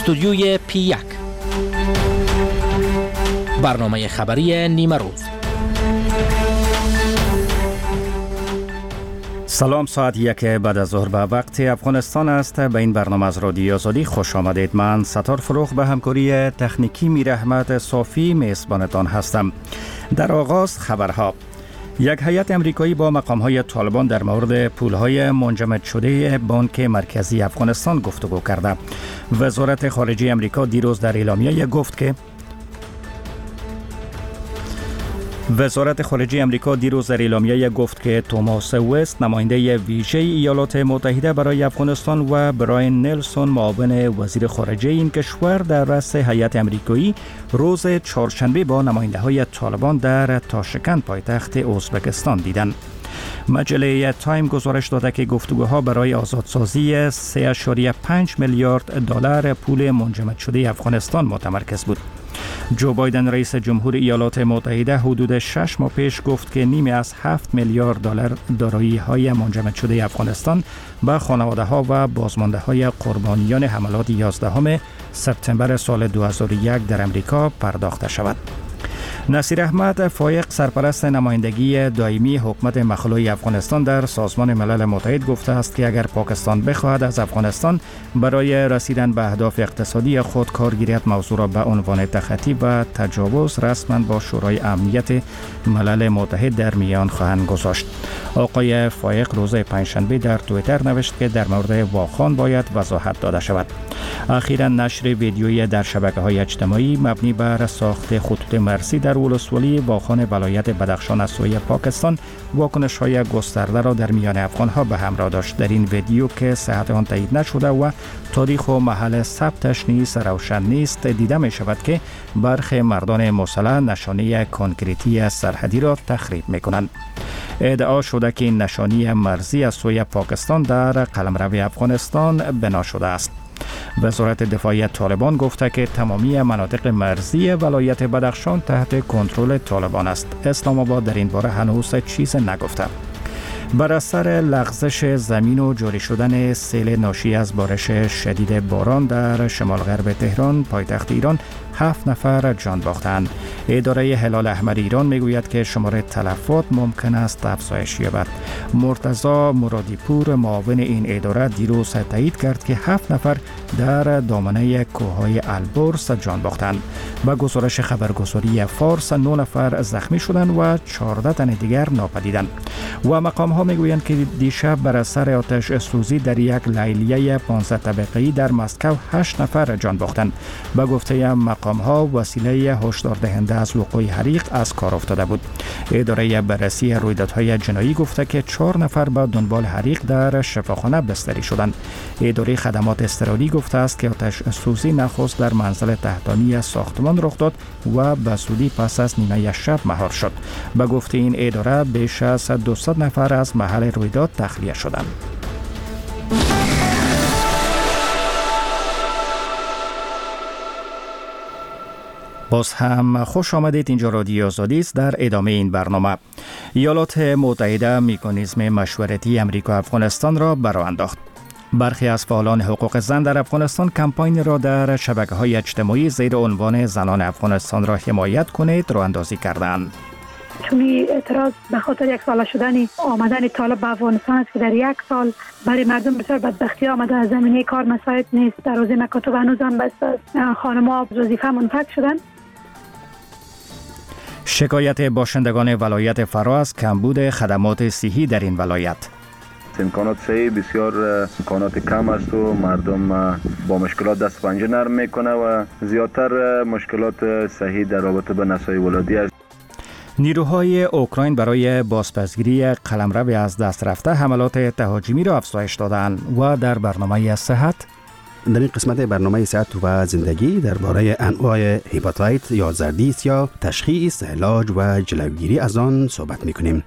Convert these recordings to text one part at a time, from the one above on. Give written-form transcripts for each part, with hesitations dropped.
استودیوی P1 برنامه خبری نیمه روز. سلام، ساعت 1 بعد از ظهر به وقت افغانستان است. به این برنامه از رادیو آزادی خوش آمدید. من ستار فروغ به همکاری تکنیکی میر احمد صافی میزبانتان هستم. در آغاز خبرها. یک هیئت امریکایی با مقام‌های طالبان در مورد پول‌های منجمد شده بانک مرکزی افغانستان گفتگو کرده. وزارت خارجه امریکا دیروز در اعلامیه گفت که توماس وست، نماینده ویژه ایالات متحده برای افغانستان، و براین نلسون، معاون وزیر خارجه این کشور، در رأس هیئت امریکایی روز چهارشنبه با نماینده‌های طالبان در تاشکند، پایتخت ازبکستان دیدند. مجله تایم گزارش داده که گفتگوها برای آزادسازی 3.5 میلیارد دلار پول منجمد شده افغانستان متمرکز بود. جو بایدن رئیس جمهور ایالات متحده حدود 6 ماه پیش گفت که نیمی از 7 میلیارد دلار دارایی‌های منجمد شده افغانستان به خانواده‌ها و بازمانده‌های قربانیان حملات 11 سپتامبر سال 2001 در امریکا پرداخته شود. نصیر احمد فایق، سرپرست نمایندگی دائمی حکومت مخلوع افغانستان در سازمان ملل متحد، گفته است که اگر پاکستان بخواهد از افغانستان برای رسیدن به اهداف اقتصادی خود کار گیرد، موضوع را به عنوان تخطی و تجاوز رسما با شورای امنیت ملل متحد در میان خواهند گذاشت. آقای فایق روز پنجشنبه در توییتر نوشت که در مورد واخان باید وضاحت داده شود. اخیراً نشر ویدیویی در شبکه‌های اجتماعی مبنی بر ساخت خطوط مرزی در ولسوالی واخان ولایت بدخشان از سوی پاکستان واکنش‌های گسترده را در میان افغان‌ها به همراه داشت. در این ویدیو که صحت آن تایید نشده و تاریخ و محل ثبتش نیز روشن نیست، دیده می شود که برخی مردان مسلح نشانه کنکریتی سرحدی را تخریب می کنند. ادعا شده که این نشانی مرزی از سوی پاکستان در قلمرو افغانستان بنا شده است. وزارت دفاعی طالبان گفته که تمامی مناطق مرزی ولایت بدخشان تحت کنترل طالبان است. اسلام آباد در این باره هنوز چیز نگفته. بر اثر لغزش زمین و جاری شدن سیل ناشی از بارش شدید باران در شمال غرب تهران، پایتخت ایران، 7 نفر جان باختند. اداره هلال احمر ایران میگوید که شمار تلفات ممکن است افزایش یابد. مرتضی مرادی پور، معاون این اداره، دیروز تایید کرد که 7 نفر در دامنه کوههای البرز جان باختند. با گزارش خبرگزاری فارس 9 نفر زخمی شدند و 14 تن دیگر ناپدیدند. و مقام ها میگویند که دیشب بر اثر آتش سوزی در یک لیلیه 15 طبقه‌ای در مسکو 8 نفر جان باختند. با گفته مقام ها وسیله هشدار دهنده از وقوع حریق از کار افتاده بود. اداره بررسی رویدادهای جنایی گفته که 4 نفر به دنبال حریق در شفاخانه بستری شدند. اداره خدمات اضطراری گفته است که آتش سوزی نخست در منزل تحتانی ساختمان رخ داد و به زودی پس از نیمه شب مهار شد. به گفته این اداره بیش از 200 نفر از محل رویداد تخلیه شدند. باز هم خوش آمدید. اینجا رادیو آزادی است. در ادامه این برنامه، ایالات متحده مکانیزم مشورتی امریکا افغانستان را برآورد انداخت. برخی از فعالان حقوق زن در افغانستان کمپاین را در شبکه‌های اجتماعی زیر عنوان زنان افغانستان را حمایت کنید راه اندازی کردند. چون اعتراض به خاطر یک ساله شدن آمدن طالب به افغانستان است که در یک سال برای مردم بسیار بدبختی آمده. از زمینه کار مساعد نیست، در حوزه مکاتب هنوز هم بس خانم‌ها وظیفه منفک شدن. شکایت باشندگان ولایت فرا از کمبود خدمات صحی در این ولایت. امکانات صحی بسیار امکانات کم است و مردم با مشکلات دست پنجه نرم میکنه و زیادتر مشکلات صحی در رابطه به نسای ولادی است. نیروهای اوکراین برای بازپسگیری قلمرو از دست رفته حملات تهاجمی را افزایش دادند. و در برنامه صحت، در این قسمت برنامه صحت و زندگی درباره انواع هپاتیت یا زردی یا تشخیص، علاج و جلوگیری از آن صحبت می‌کنیم.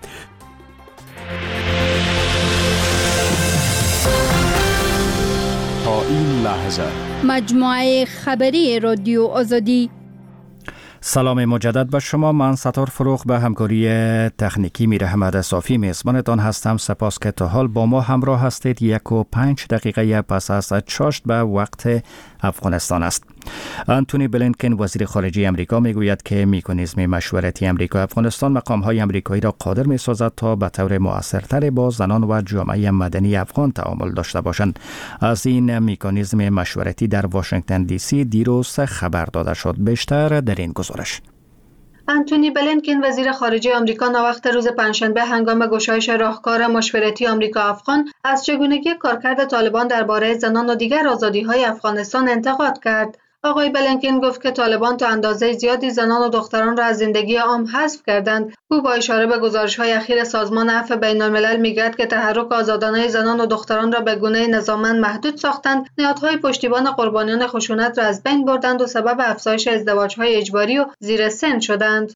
تا این لحظه مجموعه خبری رادیو آزادی. سلام مجدد به شما. من ستار فروغ به همکاری تکنیکی میر احمد صافی میزبانتان هستم. سپاس که تا حال با ما همراه هستید. 1:05 دقیقه پس از چاشت به وقت افغانستان است. آنتونی بلینکن وزیر خارجه امریکا میگوید که مکانیزم مشورتی امریکا افغانستان مقام‌های امریکایی را قادر می‌سازد تا به طور مؤثرتر با زنان و جامعه مدنی افغان تعامل داشته باشند. از این مکانیزم مشورتی در واشنگتن دی سی دیروز خبر داده شد. بیشتر در این گزارش. آنتونی بلینکن وزیر خارجه آمریکا ناوقت روز پنجشنبه هنگام گشایش راهکار مشورتی آمریکا افغان از چگونگی کارکرد طالبان درباره زنان و دیگر آزادی‌های افغانستان انتقاد کرد. آقای بلینکن گفت که طالبان تا اندازه زیادی زنان و دختران را از زندگی عام حذف کردند. او با اشاره به گزارش‌های اخیر سازمان عفو بین‌الملل می‌گوید که تحرک آزادانه زنان و دختران را به گونه‌ای نظاممند محدود ساختند، نهادهای پشتیبان قربانیان خشونت را از بین بردند و سبب افزایش ازدواج‌های اجباری و زیر سن شدند.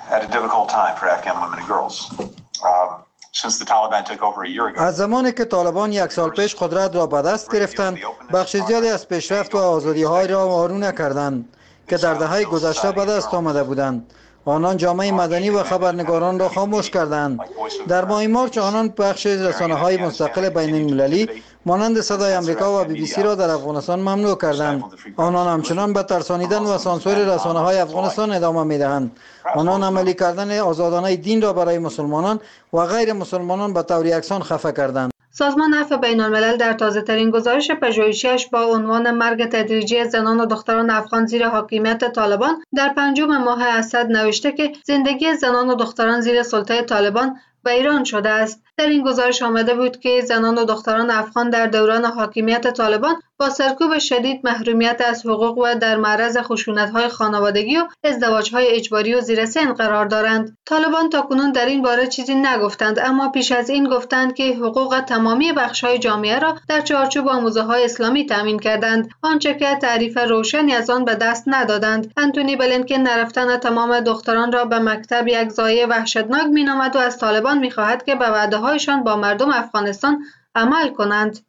از زمانی که طالبان 1 سال پیش قدرت را به دست گرفتند، بخش زیادی از پیشرفت و آزادی‌های را وارونه نکردند که در دهه گذشته به دست آمده بودند. آنان جامعه مدنی و خبرنگاران را خاموش کردند. در ماه مارچ آنان بخش رسانه‌های مستقل بین‌المللی مانند صدای آمریکا و بی بی سی را در افغانستان ممنوع کردند. آنان همچنان به ترسانیدن و سانسور رسانه‌های افغانستان ادامه می‌دهند. آنان عملی کردن آزادانه دین را برای مسلمانان و غیر مسلمانان به طور یکسان خفه کردند. سازمان عفو بین‌الملل در تازه‌ترین گزارش پژوهشی‌اش با عنوان مرگ تدریجی زنان و دختران افغان زیر حاکمیت طالبان در 5 ماه اسد نوشته که زندگی زنان و دختران زیر سلطه طالبان ویران شده است. در این گزارش آمده بود که زنان و دختران افغان در دوران حاکمیت طالبان با سرکوب شدید، محرومیت از حقوق و در معرض خشونت‌های خانوادگی و ازدواج‌های اجباری و زیر سن قرار دارند. طالبان تاکنون در این باره چیزی نگفتند، اما پیش از این گفتند که حقوق تمامی بخش‌های جامعه را در چارچوب آموزه‌های اسلامی تامین کردند، آنچه که تعریف روشنی از آن به دست ندادند. آنتونی بلینکن نرفتن تمام دختران را به مکتب یک ضایعه وحشتناک می‌نامد و از طالبان می‌خواهد که به وعده‌هایشان با مردم افغانستان عمل کنند.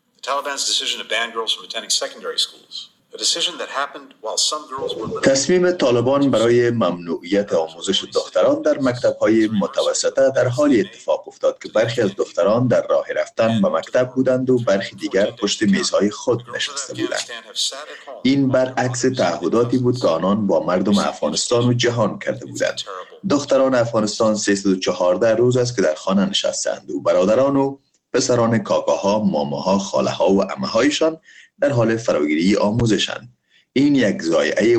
تصمیم طالبان برای ممنوعیت آموزش دختران در مکتب‌های متوسطه در حال اتفاق افتاد که برخی از دختران در راه رفتن به مکتب بودند و برخی دیگر پشت میزهای خود نشسته بودند. این برعکس تعهداتی بود که آنان با مردم افغانستان و جهان کرده بودند. دختران افغانستان 314 روز است که در خانه نشستند و برادران و پسران کاکاها، ماماها، خاله‌ها و عمه‌هایشان در حال فراگیری آموزشند. این یک ضایعه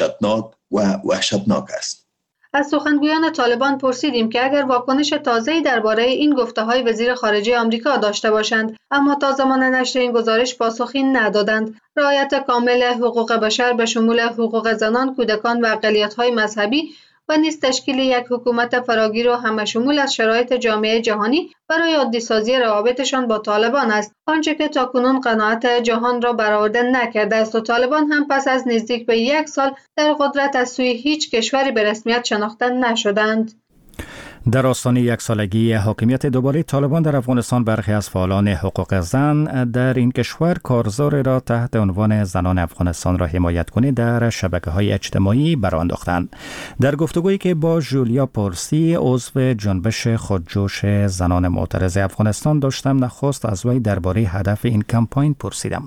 وحشتناک است. از سخنگویان طالبان پرسیدیم که اگر واکنش تازه‌ای درباره این گفته‌های وزیر خارجه آمریکا داشته باشند، اما تا زمان نشر این گزارش پاسخی ندادند. رعایت کامل حقوق بشر به شمول حقوق زنان، کودکان و اقلیت‌های مذهبی و نیز تشکیل یک حکومت فراگیر و همه شمول از شرایط جامعه جهانی برای عادی‌سازی روابطشان با طالبان است، آنچه که تاکنون قناعت جهان را برآورده نکرده است و طالبان هم پس از نزدیک به 1 سال در قدرت از سوی هیچ کشوری به رسمیت شناخته نشدند. در آستانه 1 سالگی حاکمیت دوباره طالبان در افغانستان، برخی از فعالان حقوق زن در این کشور کارزار را تحت عنوان زنان افغانستان را حمایت کنید در شبکه‌های اجتماعی برانداختند. در گفتگویی که با جولیا پورسی، عضو جنبش خودجوش زنان معترض افغانستان داشتم، نخست از وی درباره هدف این کمپاین پرسیدم.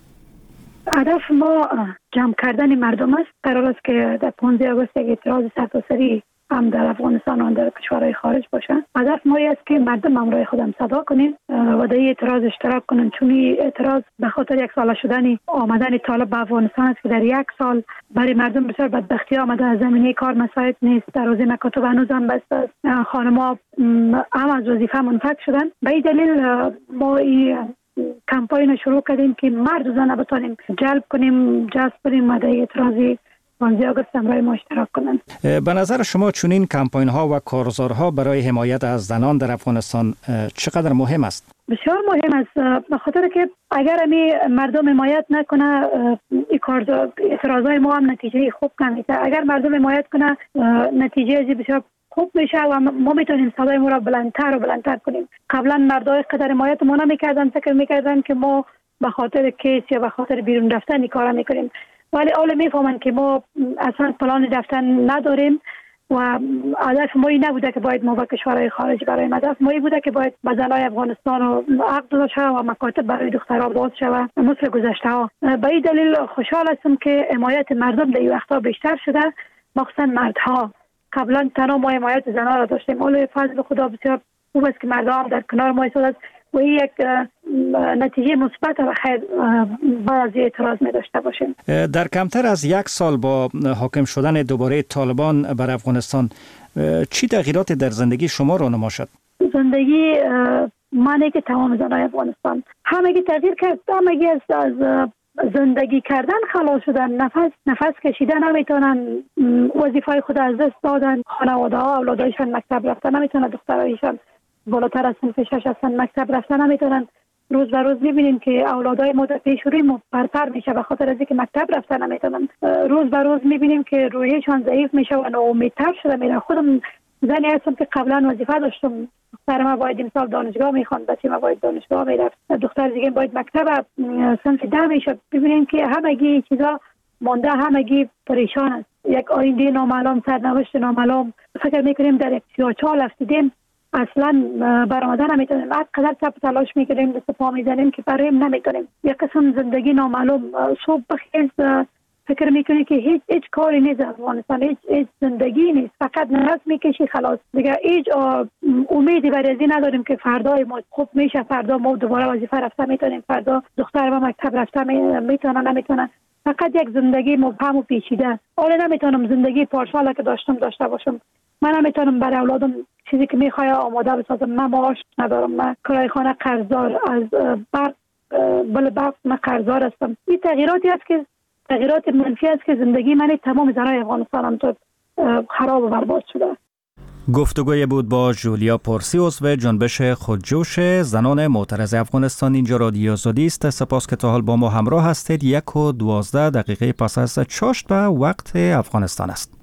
هدف ما جمع کردن مردم است. قرار است که در 15 آگوست یک اعتراض سرتاسری هم در افغانستان و در کشورهای خارج باشن. هدف ما است که مردم همراه خودم صدا کنیم و در این اعتراض اشتراک کنن، چون این اعتراض به خاطر 1 ساله شدن آمدن طالب به افغانستان است که در 1 سال برای مردم بسیار بدبختی آمده. از زمینه کار مساعد نیست، دروازه مکاتب هنوز هم بسته است، خانم‌ها هم از وظیفه منفک شدن. به این دلیل ما این کمپاین شروع کردیم که مرد و زن بتونیم جلب کنیم، جذب کنیم و در اعتراضی 15 آگوست همراه ما اشتراک کنند. به نظر شما چنین کمپاین ها و کارزارها برای حمایت از زنان در افغانستان چقدر مهم است؟ بسیار مهم است، به خاطر که اگر مردم حمایت نکنه این کارزار اعتراضای ما هم نتیجه خوب نمیده. اگر مردم حمایت کنه نتیجه از بسیار خوب میشه و ما میتونیم صدای ما را بلندتر و بلندتر کنیم. قبلا مردای قدر حمایت ما نمیکردن، فکر میکردن که ما به خاطر کیس یا به خاطر بیرون رفتن این کارا میکنیم. ولی حالا میفهمن که ما اصلا پلان رفتن نداریم و هدف ما نبوده که باید ما با کشورهای خارج برایم. هدف ما بوده که باید با زنای افغانستان و عقد داشته شود و مکاتب برای دخترها باز شود مثل گذشته ها. به این دلیل خوشحال هستم که حمایت مردم در این وقتا بیشتر شده، مخصوصا مردها. قبلا تنها ما حمایت زنها را داشتیم، ولی فضل خدا بسیار خوب است که مردها هم در کنار ما ایستادند و این یک نتیجه مثبت و خیر بعد از اعتراض می داشته باشیم. در کمتر از 1 سال با حاکم شدن دوباره طالبان بر افغانستان چی تغییراتی در زندگی شما رونما شد؟ زندگی معنی که تمام زنای افغانستان همگی تغییر کرد. همگی از زندگی کردن خلاص شدن، نفس کشیدن نمیتونن، وظیفه خود از دست دادن، خانواده ها اولادایشان مکتب رفتن نمیتونن، دخترایشان بالاتر از صنف 6 هستن مکتب رفتن نمیتونن. روز به روز میبینیم که اولادای ما در پیش روی ما پرپر میشه به خاطر از اینکه مکتب رفتن نمیتونن. روز به روز میبینیم که روحیشان ضعیف میشه و ناامیدتر شده میرن. خودم زنی هستم که قبلا وظیفه داشتم، دختر ما باید امسال دانشگاه میخواند، بچه ما باید دانشگاه میرفت، دختر دیگه باید مکتب صنف 10 میشه. ببینیم که همگی چیزا مانده، همگی پریشان است. یک آینده نامعلوم، سرنوشت نامعلوم. فکر میکنیم در 34 رفتیم اصلا برآمدن نمیتونیم. هر قدر چپ تلاش میکنیم دست پا میزنیم که برایم نمیتونیم. یک قسم زندگی نامعلوم. صبح بخیز فکر میکنی که هیچ کاری نیست افغانستان، هیچ زندگی نیست، فقط نفس میکشی خلاص دیگه. هیچ امیدی برای از این نداریم که فردا ما خوب میشه، فردا ما دوباره وظیفه رفته میتونیم، فردا دختر ما مکتب رفته میتونن نمیتونن. فقط یک زندگی مبهم و پیچیده. حالا نمیتونم زندگی پارسال که داشته باشم. من نمیتونم برای اولادم چیزی که میخواد آماده بسازم. من معاش ندارم، من کرایه خانه قرضدار، از برق من قرضدار هستم. این تغییرات منفی است که زندگی من تمام زنای افغانستان هم تو خراب و برباد شده. گفتگوی بود با جولیا پورسی، عضو جنبش خودجوش زنان معترض افغانستان. اینجا رادیو آزادی است. سپاس که تا حال با ما همراه هستید. 1:12 پس از چاشت به وقت افغانستان است.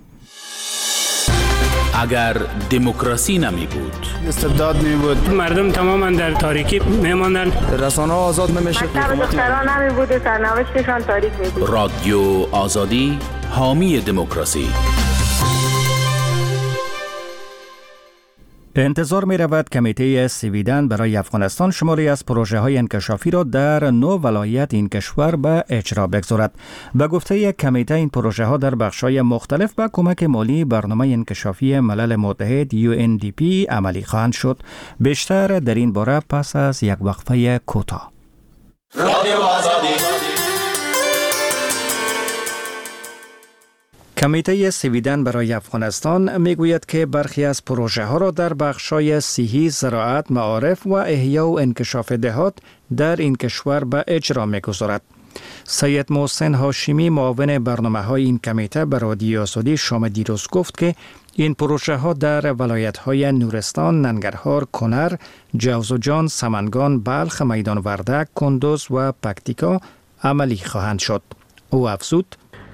اگر دموکراسی نمی بود، استبداد می بود، مردم تماما در تاریکی می ماندند، رسانه ها آزاد نمی شد، دختران نمی بود و سرنوشتشان تاریک می بود. رادیو آزادی، حامی دموکراسی. انتظار می رود کمیته سویدن برای افغانستان شماری از پروژه های انکشافی را در 9 ولایت این کشور به اجرا بگذارد. به گفته کمیته این پروژه ها در بخش‌های مختلف با کمک مالی برنامه انکشافی ملل متحد UNDP عملی خواهند شد. بیشتر در این باره پس از یک وقفه کوتاه. کمیته سویدن برای افغانستان میگوید که برخی از پروژه ها را در بخش‌های صحی، زراعت، معارف و احیا و انکشاف دهات در این کشور به اجرا میگذارد. سید محسن هاشمی معاون برنامه‌های این کمیته به رادیو آزادی شام دیروز گفت که این پروژه ها در ولایت‌های نورستان، ننگرهار، کنر، جوزجان، سمنگان، بلخ، میدان وردک، کندوز و پکتیکا عملی خواهند شد. او افزود: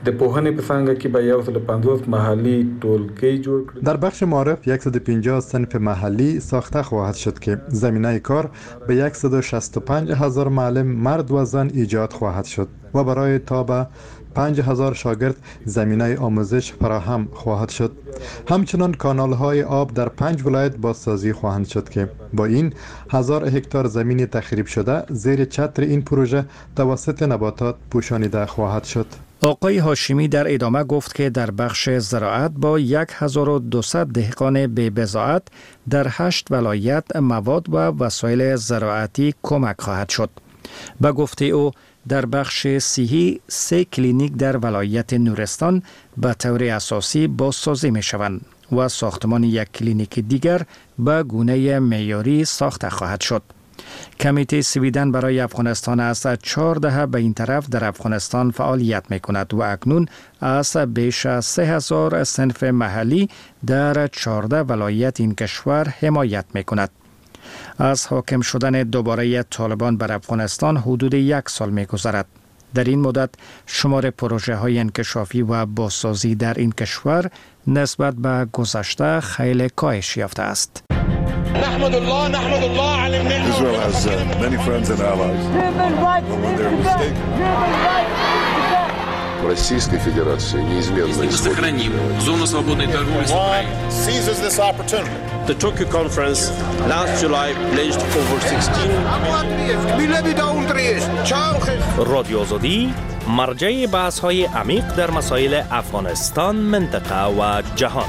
در بخش معارف 150 صنف محلی ساخته خواهد شد که زمینه کار به 165,000 معلم مرد و زن ایجاد خواهد شد و برای تا به 5,000 شاگرد زمینه آموزش فراهم خواهد شد. همچنان کانال‌های آب در 5 ولایت بازسازی خواهند شد که با این 1000 هکتار زمین تخریب شده زیر چتر این پروژه توسط نباتات پوشانیده خواهد شد. آقای هاشمی در ادامه گفت که در بخش زراعت با 1200 دهقان بی بضاعت در 8 ولایت مواد و وسایل زراعتی کمک خواهد شد. به گفته او در بخش صحی 3 کلینیک در ولایت نورستان به طور اساسی بازسازی می شوند و ساختمان یک کلینیک دیگر به گونه معیاری ساخته خواهد شد. کمیته سویدن برای افغانستان از 4 دهه به این طرف در افغانستان فعالیت می کند و اکنون از بیش از 3000 صنف محلی در 14 ولایت این کشور حمایت می کند. از حاکم شدن دوباره طالبان بر افغانستان حدود 1 سال می گذرد. در این مدت شمار پروژه های انکشافی و بازسازی در این کشور نسبت به گذشته خیلی کاهش یافته است. نحمد الله على النعمة. Israel has many friends and allies. But when they're mistaken. в Российской Федерации неизменно сохраним зону свободной торговли с Украиной. The Tokyo Conference last July pledged over 16 رادیو آزادی مرجع بحث‌های عمیق در مسائل افغانستان، منطقه و جهان.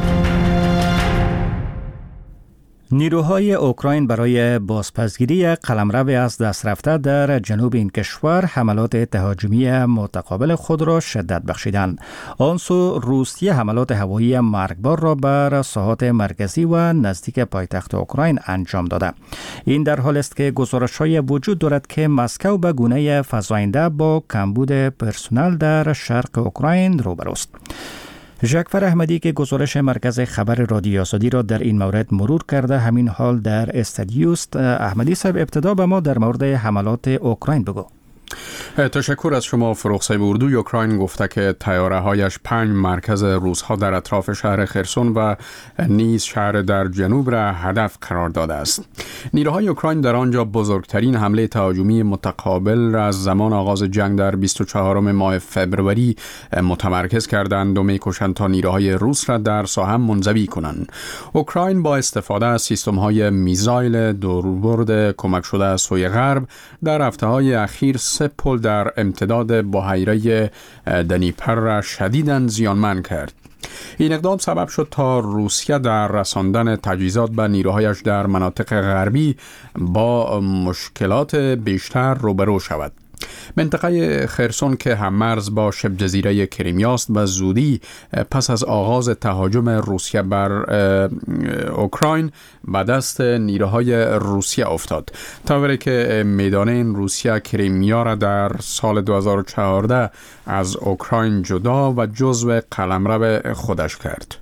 نیروهای اوکراین برای بازپسگیری قلمرو از دست رفته در جنوب این کشور حملات تهاجمی متقابل خود را شدت بخشیدند. آن سو روسیه حملات هوایی مرگبار را بر ساحات مرکزی و نزدیک پایتخت اوکراین انجام داده. این در حال است که گزارش‌های وجود دارد که مسکو به گونه فزاینده با کمبود پرسنل در شرق اوکراین روبروست. ژکفر احمدی که گزارش مرکز خبر رادیو آزادی را در این مورد مرور کرده همین حال در استادیوست. احمدی صاحب، ابتدا به ما در مورد حملات اوکراین بگو. تشکر از شما فروغ صاحب. اردوی اوکراین گفته که طیاره‌هایش 5 مرکز روس‌ها در اطراف شهر خرسون و نیز شهر در جنوب را هدف قرار داده است. نیروهای اوکراین در آنجا بزرگترین حمله تهاجمی متقابل را از زمان آغاز جنگ در 24 ماه فوریه متمرکز کردند و می‌کوشند تا نیروهای روس را در ساحه منزوی کنند. اوکراین با استفاده از سیستم‌های میزایل دوربرد کمک شده از سوی غرب در هفته‌های اخیر 3 پل در امتداد بحیره دنیپر را شدیداً زیانمند کرد. این اقدام سبب شد تا روسیه در رساندن تجهیزات به نیروهایش در مناطق غربی با مشکلات بیشتر روبرو شود. منطقه خرسون که هم‌مرز با شبه جزیره کریمیا است به زودی پس از آغاز تهاجم روسیه بر اوکراین به دست نیروهای روسیه افتاد، طوری که میدان روسیه کریمیا را در سال 2014 از اوکراین جدا و جزو قلمرو خودش کرد.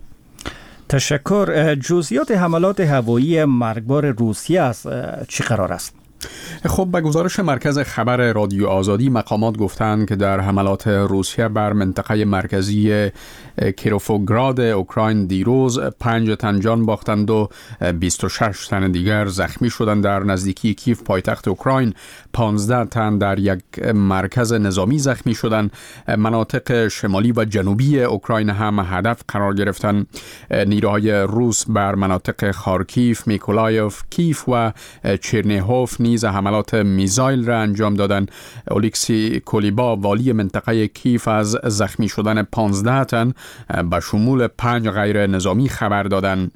تشکر. جزئیات حملات هوایی مرگبار روسیه از چی قرار است؟ خب، به گزارش مرکز خبر رادیو آزادی مقامات گفتند که در حملات روسیه بر منطقه مرکزی کیروفوگراد اوکراین دیروز 5 تن جان باختند و 26 تن دیگر زخمی شدند. در نزدیکی کیف پایتخت اوکراین 15 تن در یک مرکز نظامی زخمی شدند. مناطق شمالی و جنوبی اوکراین هم هدف قرار گرفتند. نیروهای روس بر مناطق خارکیف، میکولایف، کیف و چرنیهوف نیز حملات میزایل را انجام دادند. اولیکسی کولیبا والی منطقه کیف از زخمی شدن 15 تن به شمول 5 غیر نظامی خبر دادند.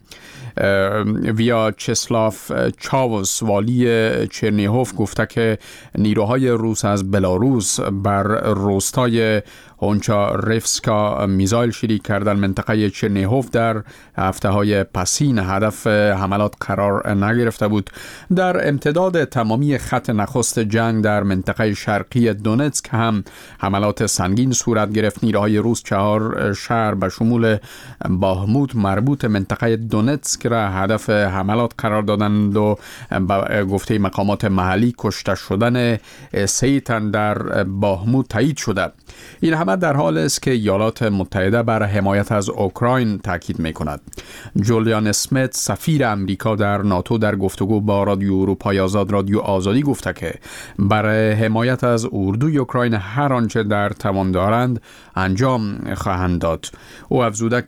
ویاچسلاف چاوس والی چرنیهوف گفته که نیروهای روس از بلاروس بر روستای هونچاریفسکا میزایل شلیک کردن. منطقه چرنیهوف در هفته‌های پسین هدف حملات قرار نگرفته بود. در امتداد تمامی خط نخست جنگ در منطقه شرقی دونتسک هم حملات سنگین صورت گرفت. نیروهای روس 4 شهر به شمول باهموت مربوط منطقه دونتسک را هدف حملات قرار دادند و به گفته مقامات محلی کشته شدن 3 تن در باهموت تایید شده. این همه در حال است که ایالات متحده بر حمایت از اوکراین تاکید می‌کند. جولیان اسمیت سفیر امریکا در ناتو در گفتگو با رادیو اروپای آزاد رادیو آزادی گفته که برای حمایت از اردوی اوکراین هر آنچه در توان دارند انجام خواهند داد. او افزوده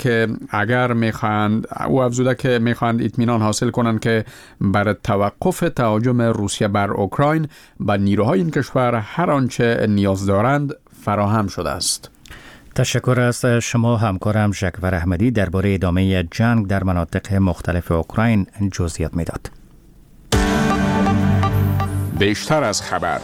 که می‌خواهند اطمینان حاصل کنند که برای توقف تهاجم روسیه بر اوکراین به نیروهای این کشور هر آنچه نیاز دارند فراهم شده است. تشکر از شما همکارم ژکفر احمدی درباره ادامه جنگ در مناطق مختلف اوکراین جزئیات میداد. بیشتر از خبر.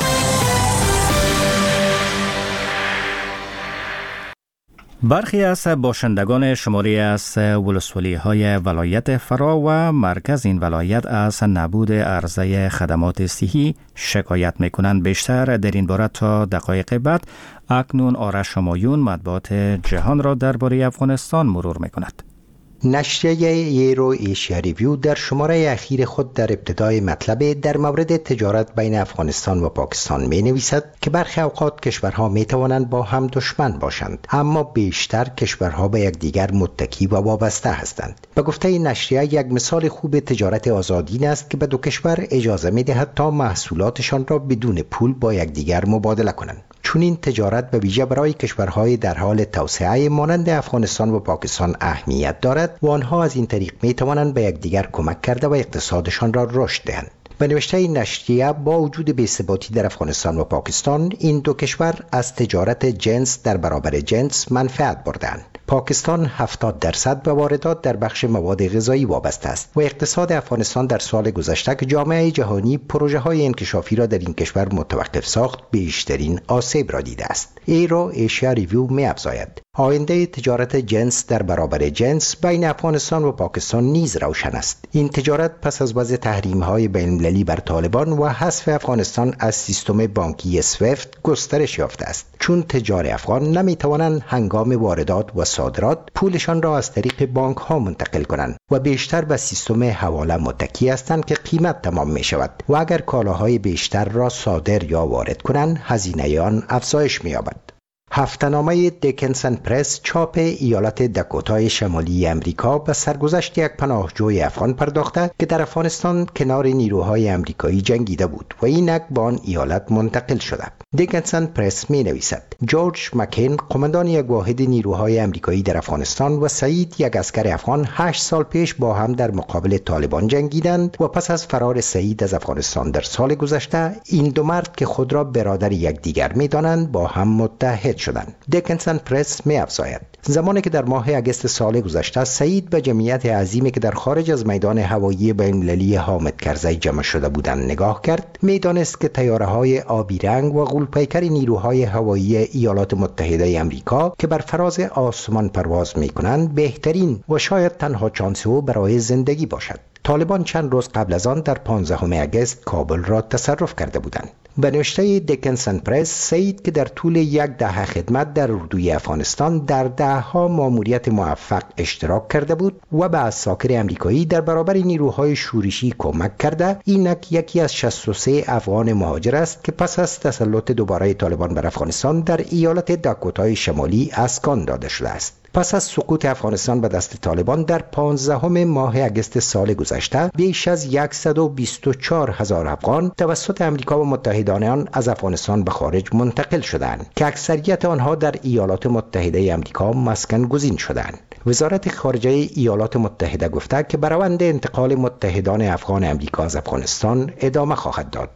برخی از باشندگان شماری از ولسوالی‌های ولایت فرا و مرکز این ولایت از نبود عرضه خدمات صحی شکایت می‌کنند. بیشتر در این باره تا دقایق بعد اکنون آرش همایون مطبوعات جهان را درباره افغانستان مرور می‌کند. نشریه یورو ایشیا ریویو در شماره اخیر خود در ابتدای مطلب در مورد تجارت بین افغانستان و پاکستان می نویسد که برخی اوقات کشورها می توانند با هم دشمن باشند، اما بیشتر کشورها به یکدیگر متکی و وابسته هستند. به گفته این نشریه یک مثال خوب تجارت آزادین است که به دو کشور اجازه می دهد تا محصولاتشان را بدون پول با یکدیگر مبادله کنند. چون این تجارت به ویژه برای کشورهای در حال توسعه مانند افغانستان و پاکستان اهمیت دارد و آنها از این طریق می توانند به یکدیگر کمک کرده و اقتصادشان را رشد دهند. به نوشته این نشریه با وجود بی‌ثباتی در افغانستان و پاکستان، این دو کشور از تجارت جنس در برابر جنس منفعت بردند. پاکستان 70% به واردات در بخش مواد غذایی وابسته است و اقتصاد افغانستان در سال گذشته که جامعه جهانی پروژه‌های انکشافی را در این کشور متوقف ساخت، بیشترین آسیب را دیده است. ایرو ایشیا ریویو می‌افزاید آینده تجارت جنس در برابر جنس بین افغانستان و پاکستان نیز روشن است. این تجارت پس از وضع تحریم‌های بین‌المللی بر طالبان و حذف افغانستان از سیستم بانکی سویفت گسترش یافته است، چون تجار افغان نمی‌توانند هنگام واردات و صادرات پولشان را از طریق بانک‌ها منتقل کنند و بیشتر به سیستم حواله متکی هستند که قیمت تمام می‌شود و اگر کالاهای بیشتر را صادر یا وارد کنند، هزینه آن افزایش می‌یابد. هفته‌نامه دیکنسن پرس چاپ ایالت داکوتای شمالی امریکا به سرگذشت یک پناهجوی افغان پرداخته که در افغانستان کنار نیروهای امریکایی جنگیده بود و اینک به آن ایالت منتقل شده. دیکنسن پرس می نویسد جورج مکین، قماندان یک واحد نیروهای امریکایی در افغانستان، و سعید، یک اسکر افغان، 8 سال پیش با هم در مقابل طالبان جنگیدند و پس از فرار سعید از افغانستان در سال گذشته، این دو مرد که خود را برادر یکدیگر می دانند با هم متحد شدند. دیکنسن پرس می افزاید زمانی که در ماه اگست سال گذشته سعید به جمعیت عظیمی که در خارج از میدان هوایی بین‌المللی حامد کرزی جمع شده بودند نگاه کرد، می دانست که طیاره‌های آبی رنگ و غول‌پیکر نیروهای هوایی ایالات متحده آمریکا که بر فراز آسمان پرواز می کنند بهترین و شاید تنها شانس او برای زندگی باشد. طالبان چند روز قبل از آن در 15 اگست کابل را تصرف کرده بودند. به نوشته دیکنسن پرس، سعید که در طول 10 دهه خدمت در اردوی افغانستان در دهها ماموریت موفق اشتراک کرده بود و به عساکر امریکایی در برابر نیروهای شورشی کمک کرده، اینک یکی از 63 افغان مهاجر است که پس از تسلط دوباره طالبان بر افغانستان در ایالت داکوتای شمالی اسکان داده شده است. پس از سقوط افغانستان به دست طالبان در 15 ماه اگست سال گذشته، بیش از 124,000 افغان توسط امریکا و متحدان آن از افغانستان به خارج منتقل شدند که اکثریت آنها در ایالات متحده آمریکا مسکن گزین شدند. وزارت خارجه ایالات متحده گفته که به روند انتقال متحدان افغان امریکا از افغانستان ادامه خواهد داد.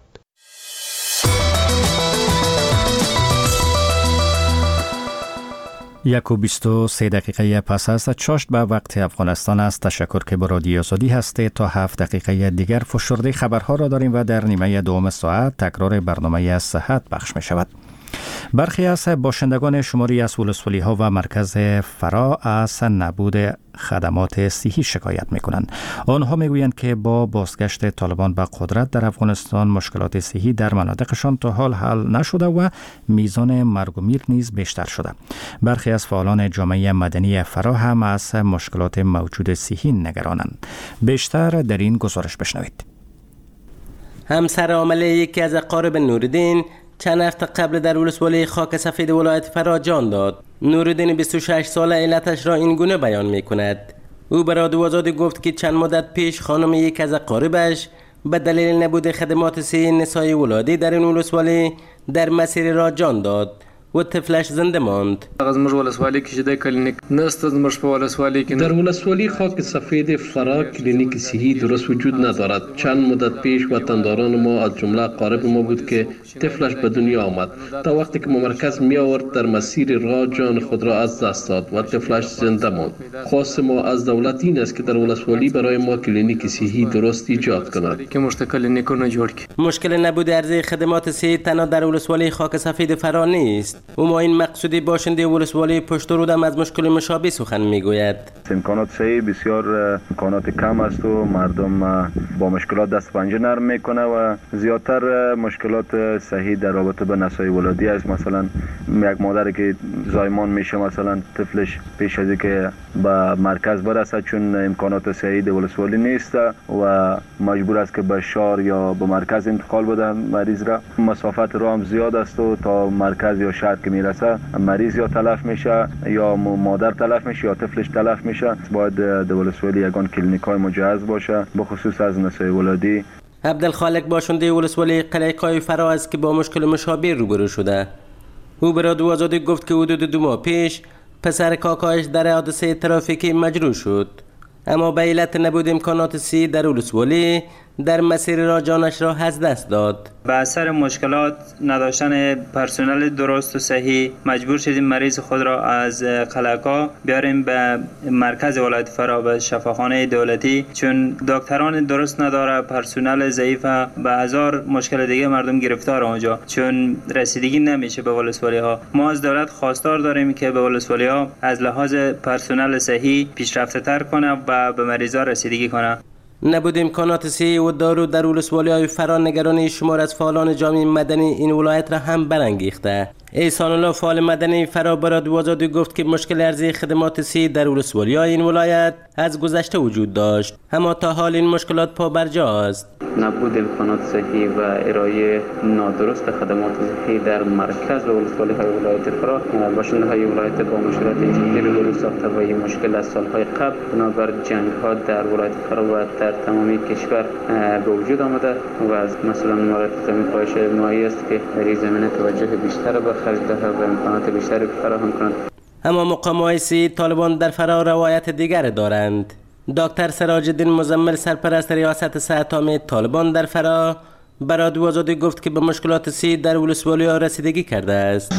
1:23 دقیقه پس از چاشت به وقت افغانستان است. تشکر که با رادیو آزادی هستید. تا 7 دقیقه دیگر فشرده خبرها را داریم و در نیمه دوم ساعت تکرار برنامه صحت پخش می شود. برخی از باشندگان شماری از ولسوالی‌ها و مرکز فرا از نبود خدمات صحی شکایت می‌کنند. آنها می‌گویند که با بازگشت طالبان به قدرت در افغانستان مشکلات صحی در مناطقشان تا حال حل نشده و میزان مرگ و میر نیز بیشتر شده. برخی از فعالان جامعه مدنی فرا هم از مشکلات موجود صحی نگرانند. بیشتر در این گزارش بشنوید. همسر عامل یکی از اقارب نوردین چند هفته قبل در ولسوالی خاک سفید ولایت فرا جان داد. نوردین 26 ساله علتش را این گونه بیان می کند. او به رادیو آزادی گفت که چند مدت پیش خانم یک از اقاربش به دلیل نبود خدمات صحی نسای ولادی در این ولسوالی در مسیر را جان داد و طفلش زنده ماند. از مر ولسوالی کې د کلینیک نست از مر ولسوالی کې در ولسوالی خاک سفید فرا کلینیک صحی درست وجود ندارد. چند مدت پیش وطنداران ما از جمله اقارب ما بود که طفلش به دنیا آمد. تا وقتی که مرکز می آورد در مسیر راه جان خود را از دست داد و طفلش زنده ماند. خواست ما از دولت این است که در ولسوالی برای ما کلینیک صحی درست ایجاد کند که کلینیکونه جوړ کړي. مشکل نبود عرضه خدمات صحی تنها در ولسوالی خاک سفید فرا نیست. او ما این مقصودی باشنده ولسوالی پشت رودم از مشکل مشابه سخن میگوید. امکانات صحی بسیار امکانات کم است و مردم با مشکلات دست پنجه نرم میکنه و زیادتر مشکلات صحی در رابطه به نسای ولادی است. مثلا یک مادر که زایمان میشه، مثلا طفلش پیش از اینکه به مرکز برسه چون امکانات صحی در ولسوالی نیست و مجبور است که به شهر یا به مرکز انتقال بده مریض را. مسافت راه هم زیاد است و تا مرکز یا شهر که میرسه مریض یا تلف میشه یا مادر تلف میشه یا طفلش تلف میشه. باید در ولسوالی یگان کلینیکای مجهز باشه به خصوص از نسای ولادی. عبدالخالق باشنده ولسوالی قلعه‌قای فرا است که با مشکل مشابه روبرو شده. او به رادیو آزادی گفت که حدود 2 ماه پیش پسر کاکایش در حادثه ترافیکی مجروح شد، اما به علت نبود امکانات صحی در ولسوالی در مسیر را جانش را از دست داد. به اثر مشکلات نداشتن پرسنل درست و صحیح مجبور شدیم مریض خود را از قلعه‌کا بیاریم به مرکز ولایت فرا، به شفاخانه دولتی، چون دکتران درست نداره، پرسنل ضعیف، به هزار مشکل دیگه مردم گرفتار اونجا، چون رسیدگی نمیشه به ولسوالی ها. ما از دولت خواستار داریم که به ولسوالی ها از لحاظ پرسنل صحیح پیشرفته تر کنه و به مریضا رسیدگی کنه. نبود امکانات صحی و دارو در ولسوالی‌های فرا نگرانی شمار از فعالان جامعه مدنی این ولایت را هم برانگیخته. احسان الله فعال مدنی فرا به رادیو آزادی گفت که مشکل عرضه خدمات صحی در ولسوالی‌های این ولایت از گذشته وجود داشت، اما تا حال این مشکلات پابرجا است. نبود امکانات صحی و ارائه نادرست خدمات صحی در مرکز و ولسوالی‌های ولایت فرا باشنده‌های ولایت با مشکلات جدی روبرو ساخته و این مشکل از سال‌های قبل بنابر جنگ‌ها در ولایت فرا و در تمامی کشور به وجود آمده و از مثلا مورد زمین خواهش مایی است که در این زمینه توجه بیشتر به خرج دهد و امکانات بیشتری فراهم کنند. اما مقام‌های صحی طالبان در فرا روایت دیگر دارند. دکتر سراج الدین مزمل سرپرست ریاست صحت عامه طالبان در فرا به رادیو آزادی گفت که به مشکلات صحی در ولسوالی‌ها رسیدگی کرده است.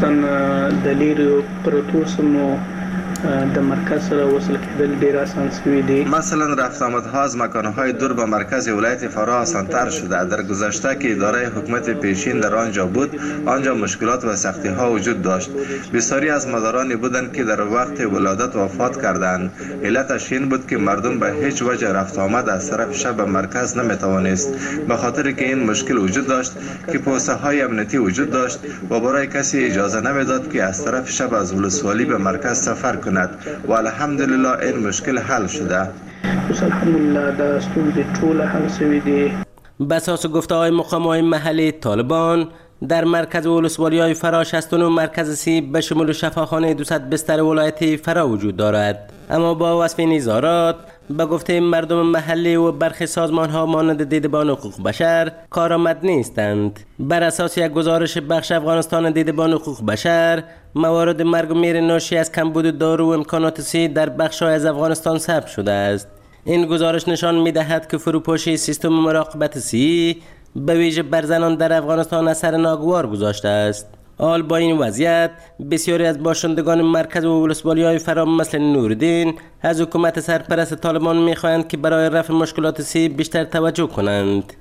دلیل پروتوسمو در مرکز سره وصل کېدل ډیر آسان شوی دی. مثلا رفت آمدها از مکانهای دور به مرکز ولایت فرا آسان‌تر شده. در گذشته که اداره حکومت پیشین در آنجا بود، آنجا مشکلات و سختی‌ها وجود داشت. بسیاری از مدارانی بودند که در وقت ولادت وفات کردند. علتش این بود که مردم به هیچ وجه رفت آمد از طرف شب به مرکز نمی‌توانست، به خاطر که این مشکل وجود داشت که پوسته‌های امنیتی وجود داشت و برای کسی اجازه نمی‌داد که از طرف شب از ولسوالی به مرکز سفر کند. و الحمدلله این مشکل حل شده. الحمدلله دا ستونزې ټول حل شوی دی. به اساس گفته‌های مقام‌های محلی طالبان در مرکز ولسوالی‌های فرا 69 مرکز صحی به شمول شفاخانه 200 بستر ولایتی فرا وجود دارد، اما با وصف این اظهارات به گفته مردم محلی و برخی سازمان‌ها مانند دیدبان حقوق بشر کارآمد نیستند. بر اساس یک گزارش بخش افغانستان دیدبان حقوق بشر، موارد مرگ و میر ناشی از کمبود دارو و امکانات صحی در بخش‌های از افغانستان ثبت شده است. این گزارش نشان می‌دهد که فروپاشی سیستم مراقبت صحی به ویژه بر زنان در افغانستان اثر ناگوار گذاشته است. حال با این وضعیت بسیاری از باشندگان مرکز و ولسوالی‌های فرا مثل نوردین از حکومت سرپرست طالبان می‌خواهند که برای رفع مشکلات صحی بیشتر توجه کنند.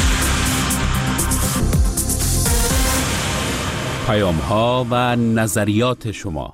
پیام‌ها و نظریات شما.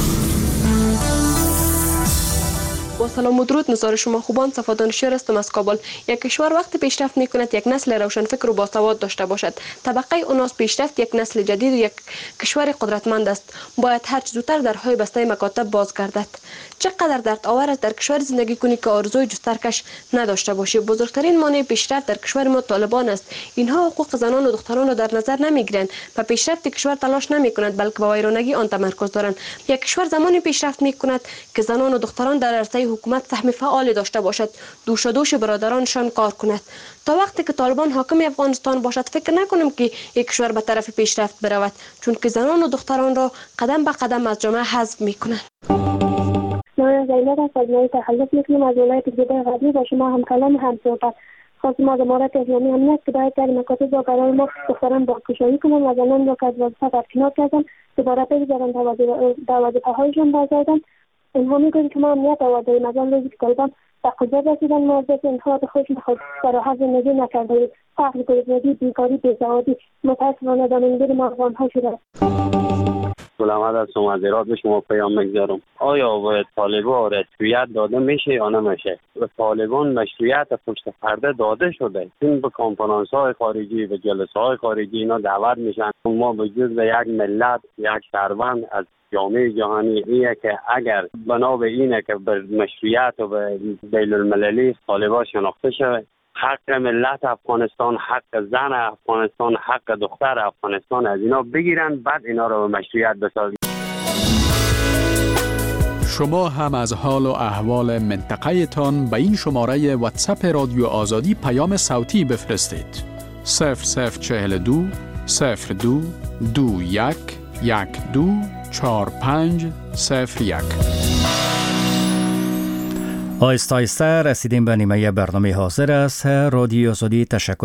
با سلام و درود، نظار شما خوبان. صفا شیر هستم از کابل. یک کشور وقتی پیشرفت میکند یک نسل روشنفکر و باسواد داشته باشد. طبقه اوناس پیشرفت یک نسل جدید و یک کشور قدرتمند است. باید هر زودتر درهای بسته مکاتب باز گردد. چقدر درد آور است در کشور زندگی کنی که آرزوی جسترکش نداشته باشی. بزرگترین مانع پیشرفت در کشور ما طالبان است. اینها حقوق زنان و دختران را در نظر نمیگیرند و پیشرفت کشور تلاش نمیکنند، بلکه به ویرانگی آن تمرکز دارند. یک کشور زمانی پیشرفت میکند که زنان و دختران در عرصه حکومت سهم فعال داشته باشد، دوش برادرانشان کار کند. تا وقتی که طالبان حاکم افغانستان باشد فکر نکنیم که یک کشور به طرف پیشرفت برود، چون که زنان و دختران را قدم به قدم از جامعه حذف میکنند. من زینب از مای تخلف میکنم از ولایت جده غربی با شما هم کلام هم صحبت. خواستم از امارات اسلامی امنیت که باید در مکاتب را برای ما دختران بازگشایی کنند و زنان را که از وظیفه برکنار کردند دوباره بگذارند در وظیفه‌هایشان بازگردند. اینها میگویند که ما امنیت آورده‌ایم، از آن روزی که طالبان به قدرت رسیدن ما از دست اینها به خودشون فراحت زندگی نکرده‌ایم. فقر، گرسنگی، بیکاری، بیسوادی متأسفانه زمینگیر ما افغان‌ها شده است. سلامت هستم، از ایراد به شما پیام میگذارم. آیا به طالبان مشروعیت داده میشه یا نمیشه؟ به طالبان مشروعیت پشت پرده داده شده. این به کنفرانس های خارجی و جلسه های خارجی اینا دعوت میشن. ما به جز یک ملت، یک شهروند از جامعه جهانی ایه که اگر بنا به اینه که به مشروعیت و به بین المللی طالبان شناخته شده، حق ملت افغانستان، حق زن افغانستان، حق دختر افغانستان از اینا بگیرن، بعد اینا رو به مشروعیت بسازن. شما هم از حال و احوال منطقه تان به این شماره واتساپ رادیو آزادی پیام صوتی بفرستید. 0042 02 21 124501. آهسته آهسته رسیدیم به نیمه برنامه حاضر است. رادیو آزادی تشکر